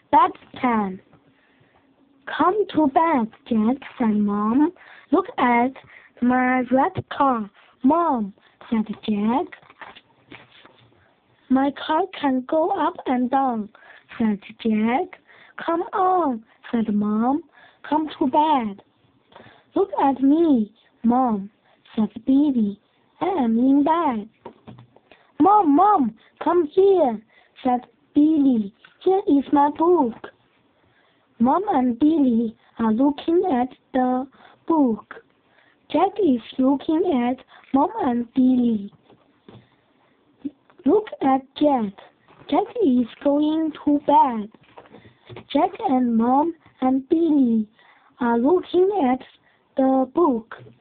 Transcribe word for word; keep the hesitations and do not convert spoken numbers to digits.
Bedtime. Come to bed, Jack, said Mom. Look at my red car, Mom, said Jack. My car can go up and down, said Jack. Come on, said Mom. Come to bed. Look at me, Mom, said Billy. I am in bed. Mom, Mom, come here, said Billy. Here is my book. Mom and Billy are looking at the book. Jack is looking at Mom and Billy. Look at Jack. Jack is going to bed. Jack and Mom and Billy are looking at the book.